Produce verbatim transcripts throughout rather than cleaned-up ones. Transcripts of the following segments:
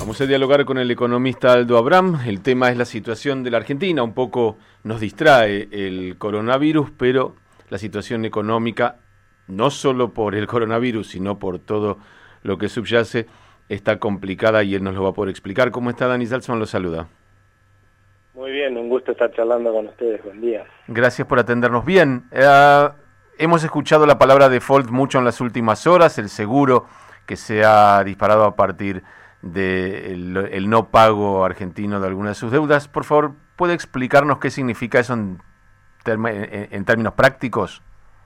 Vamos a dialogar con el economista Aldo Abrán. El tema es la situación de la Argentina. Un poco nos distrae el coronavirus, pero la situación económica, no solo por el coronavirus, sino por todo lo que subyace, está complicada y él nos lo va a poder explicar. ¿Cómo está? Dani Salzman lo saluda. Muy bien, un gusto estar charlando con ustedes. Buen día. Gracias por atendernos. Bien, eh, hemos escuchado la palabra default mucho en las últimas horas, el seguro que se ha disparado a partir del de el no pago argentino de algunas de sus deudas. Por favor, ¿puede explicarnos qué significa eso en, term en, en términos prácticos?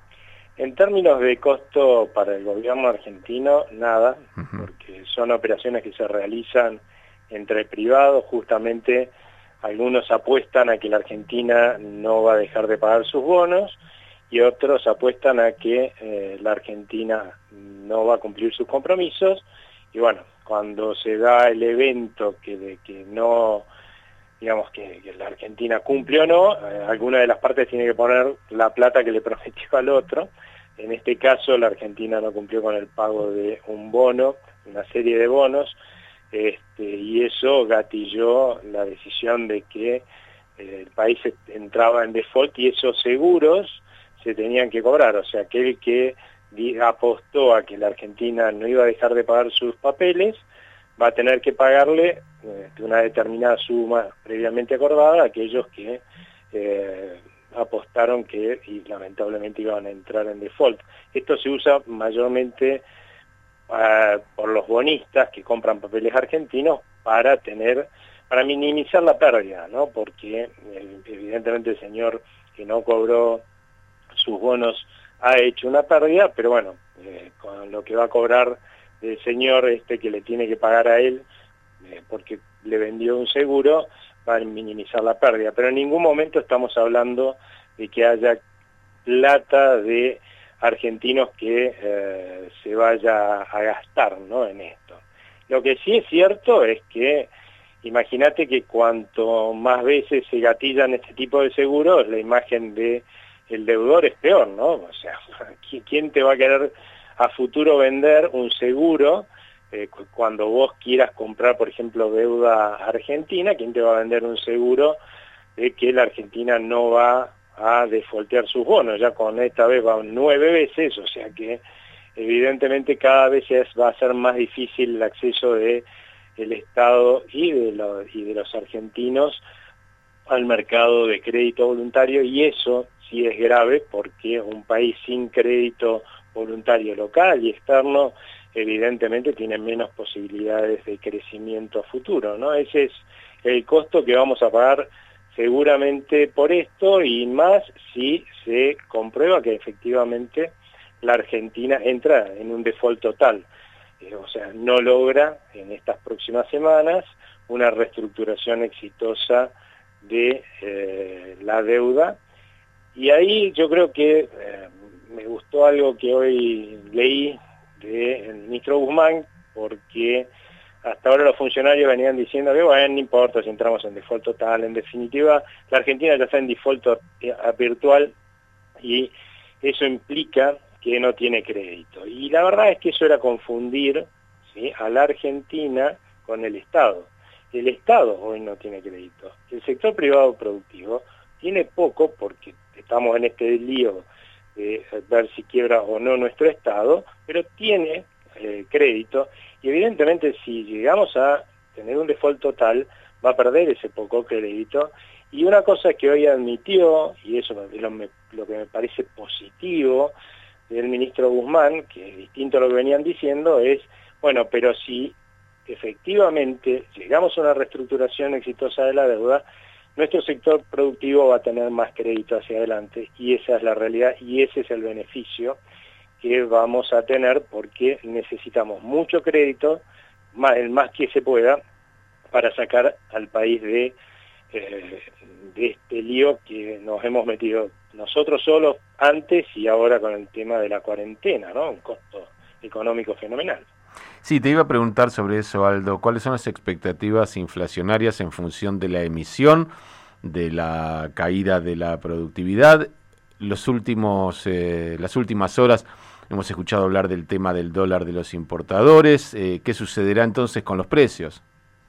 En términos de costo para el gobierno argentino, nada, uh-huh. porque son operaciones que se realizan entre privados. Justamente algunos apuestan a que la Argentina no va a dejar de pagar sus bonos y otros apuestan a que eh, la Argentina no va a cumplir sus compromisos. Y bueno, cuando se da el evento que de que no, digamos que, que la Argentina cumple o no, eh, alguna de las partes tiene que poner la plata que le prometió al otro. En este caso la Argentina no cumplió con el pago de un bono, una serie de bonos, este, y eso gatilló la decisión de que eh, el país entraba en default y esos seguros se tenían que cobrar. O sea, aquel que apostó a que la Argentina no iba a dejar de pagar sus papeles, va a tener que pagarle eh, una determinada suma previamente acordada a aquellos que eh, apostaron que y lamentablemente iban a entrar en default. Esto se usa mayormente uh, por los bonistas que compran papeles argentinos para tener, para minimizar la pérdida, ¿no? Porque el, evidentemente el señor que no cobró sus bonos ha hecho una pérdida, pero bueno, eh, con lo que va a cobrar el señor este que le tiene que pagar a él, eh, porque le vendió un seguro, va a minimizar la pérdida. Pero en ningún momento estamos hablando de que haya plata de argentinos que eh, se vaya a gastar, ¿no?, en esto. Lo que sí es cierto es que, imagínate que cuanto más veces se gatillan este tipo de seguros, la imagen de el deudor es peor, ¿no? O sea, ¿quién te va a querer a futuro vender un seguro eh, cuando vos quieras comprar, por ejemplo, deuda argentina? ¿Quién te va a vender un seguro de que la Argentina no va a defaultear sus bonos? Ya con esta vez van nueve veces, o sea que evidentemente cada vez es, va a ser más difícil el acceso de el Estado y de, lo, y de los argentinos al mercado de crédito voluntario, y eso sí es grave porque un país sin crédito voluntario local y externo evidentemente tiene menos posibilidades de crecimiento a futuro, ¿no? Ese es el costo que vamos a pagar seguramente por esto, y más si se comprueba que efectivamente la Argentina entra en un default total, eh, o sea, no logra en estas próximas semanas una reestructuración exitosa de eh, la deuda. Y ahí yo creo que eh, me gustó algo que hoy leí del ministro Guzmán, porque hasta ahora los funcionarios venían diciendo que bueno, no importa si entramos en default total, en definitiva la Argentina ya está en default virtual y eso implica que no tiene crédito. Y la verdad es que eso era confundir, ¿sí?, a la Argentina con el Estado. El Estado hoy no tiene crédito. El sector privado productivo tiene poco, porque estamos en este lío de ver si quiebra o no nuestro Estado, pero tiene eh, crédito, y evidentemente si llegamos a tener un default total, va a perder ese poco crédito. Y una cosa que hoy admitió, y eso es lo, lo que me parece positivo del ministro Guzmán, que es distinto a lo que venían diciendo, es, bueno, pero si efectivamente llegamos a una reestructuración exitosa de la deuda, nuestro sector productivo va a tener más crédito hacia adelante, y esa es la realidad y ese es el beneficio que vamos a tener, porque necesitamos mucho crédito, más, el más que se pueda, para sacar al país de, eh, de este lío que nos hemos metido nosotros solos antes y ahora con el tema de la cuarentena, ¿no? Un costo económico fenomenal. Sí, te iba a preguntar sobre eso, Aldo. ¿Cuáles son las expectativas inflacionarias en función de la emisión, de la caída de la productividad? Los últimos, eh, las últimas horas hemos escuchado hablar del tema del dólar de los importadores. Eh, ¿Qué sucederá entonces con los precios?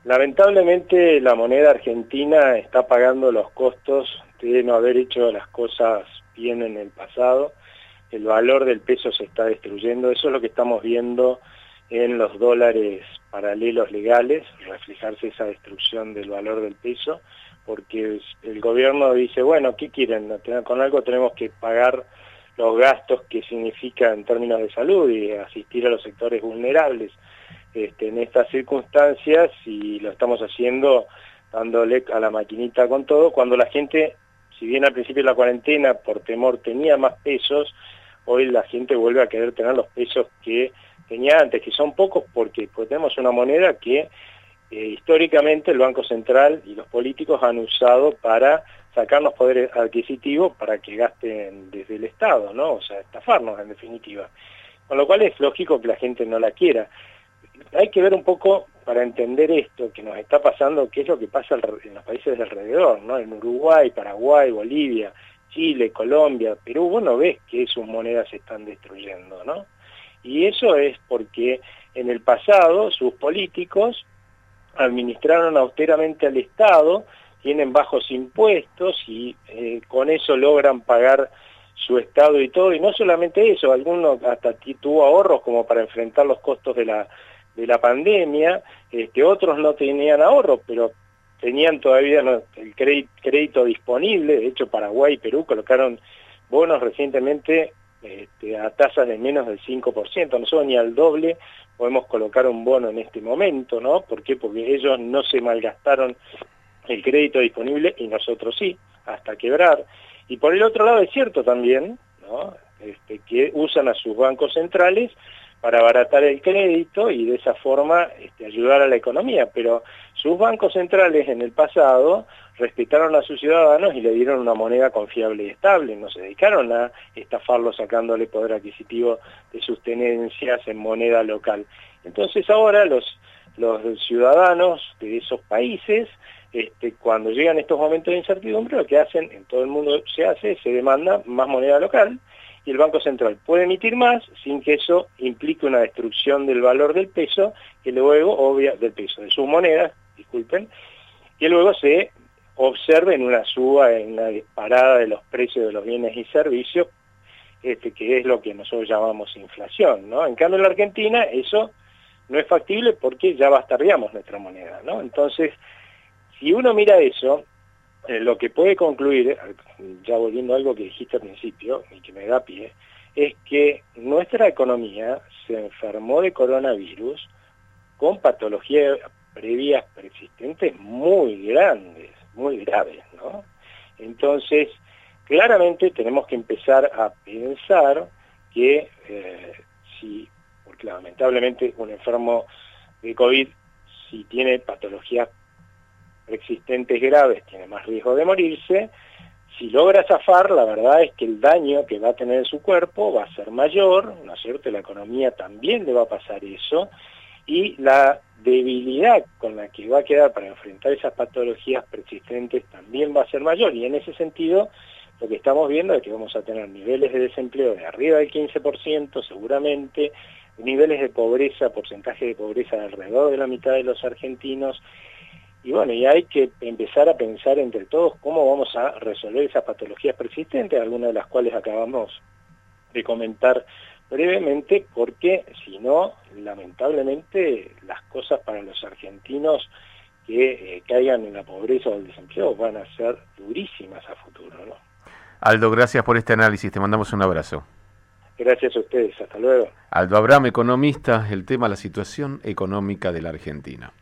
Lamentablemente la moneda argentina está pagando los costos de no haber hecho las cosas bien en el pasado. El valor del peso se está destruyendo, eso es lo que estamos viendo en los dólares paralelos legales, reflejarse esa destrucción del valor del peso, porque el gobierno dice, bueno, ¿qué quieren? Con algo tenemos que pagar los gastos que significa en términos de salud y asistir a los sectores vulnerables este, en estas circunstancias, y lo estamos haciendo dándole a la maquinita con todo, cuando la gente, si bien al principio de la cuarentena por temor tenía más pesos, hoy la gente vuelve a querer tener los pesos que tenía antes, que son pocos porque pues, tenemos una moneda que eh, históricamente el Banco Central y los políticos han usado para sacarnos poder adquisitivo para que gasten desde el Estado, ¿no? O sea, estafarnos en definitiva. Con lo cual es lógico que la gente no la quiera. Hay que ver un poco para entender esto que nos está pasando, qué es lo que pasa en los países de alrededor, ¿no? En Uruguay, Paraguay, Bolivia, Chile, Colombia, Perú, vos no ves que sus monedas se están destruyendo, ¿no? Y eso es porque en el pasado sus políticos administraron austeramente al Estado, tienen bajos impuestos y eh, con eso logran pagar su Estado y todo, y no solamente eso, algunos hasta tuvo ahorros como para enfrentar los costos de la, de la pandemia, este, otros no tenían ahorros, pero tenían todavía no, el crédito, crédito disponible. De hecho Paraguay y Perú colocaron bonos recientemente este, a tasas de menos del cinco por ciento, nosotros ni al doble podemos colocar un bono en este momento, ¿no? ¿Por qué? Porque ellos no se malgastaron el crédito disponible y nosotros sí, hasta quebrar. Y por el otro lado es cierto también, ¿no? Este, que usan a sus bancos centrales para abaratar el crédito y de esa forma este, ayudar a la economía, pero sus bancos centrales en el pasado respetaron a sus ciudadanos y le dieron una moneda confiable y estable, no se dedicaron a estafarlo sacándole poder adquisitivo de sus tenencias en moneda local. Entonces ahora los, los ciudadanos de esos países, este, cuando llegan estos momentos de incertidumbre, lo que hacen, en todo el mundo se hace, se demanda más moneda local, y el Banco Central puede emitir más sin que eso implique una destrucción del valor del peso, que luego, obvia, del peso, de sus monedas, disculpen, que luego se observe en una suba, en una disparada de los precios de los bienes y servicios, este, que es lo que nosotros llamamos inflación, ¿no? En cambio en la Argentina eso no es factible porque ya bastardeamos nuestra moneda, ¿no? Entonces, si uno mira eso, Eh, lo que puede concluir, ya volviendo a algo que dijiste al principio y que me da pie, es que nuestra economía se enfermó de coronavirus con patologías previas persistentes muy grandes, muy graves, ¿no? Entonces, claramente tenemos que empezar a pensar que eh, si, porque lamentablemente un enfermo de COVID, si tiene patologías existentes graves, tiene más riesgo de morirse. Si logra zafar, la verdad es que el daño que va a tener en su cuerpo va a ser mayor, ¿no es cierto? La economía también le va a pasar eso, y la debilidad con la que va a quedar para enfrentar esas patologías persistentes también va a ser mayor, y en ese sentido lo que estamos viendo es que vamos a tener niveles de desempleo de arriba del quince por ciento seguramente, niveles de pobreza, porcentaje de pobreza de alrededor de la mitad de los argentinos. Y bueno, y hay que empezar a pensar entre todos cómo vamos a resolver esas patologías persistentes, algunas de las cuales acabamos de comentar brevemente, porque si no, lamentablemente, las cosas para los argentinos que eh, caigan en la pobreza o el desempleo van a ser durísimas a futuro, ¿no? Aldo, gracias por este análisis, te mandamos un abrazo. Gracias a ustedes, hasta luego. Aldo Abraham, economista, el tema, la situación económica de la Argentina.